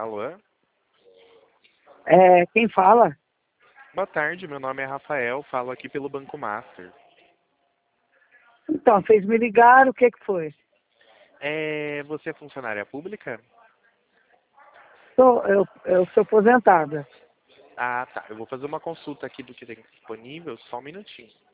Alô? Quem fala? Boa tarde, meu nome é Rafael, falo aqui pelo Banco Master. Então, vocês me ligaram, o que foi? Você é funcionária pública? Eu sou aposentada. Ah, tá. Eu vou fazer uma consulta aqui do que tem disponível, só um minutinho.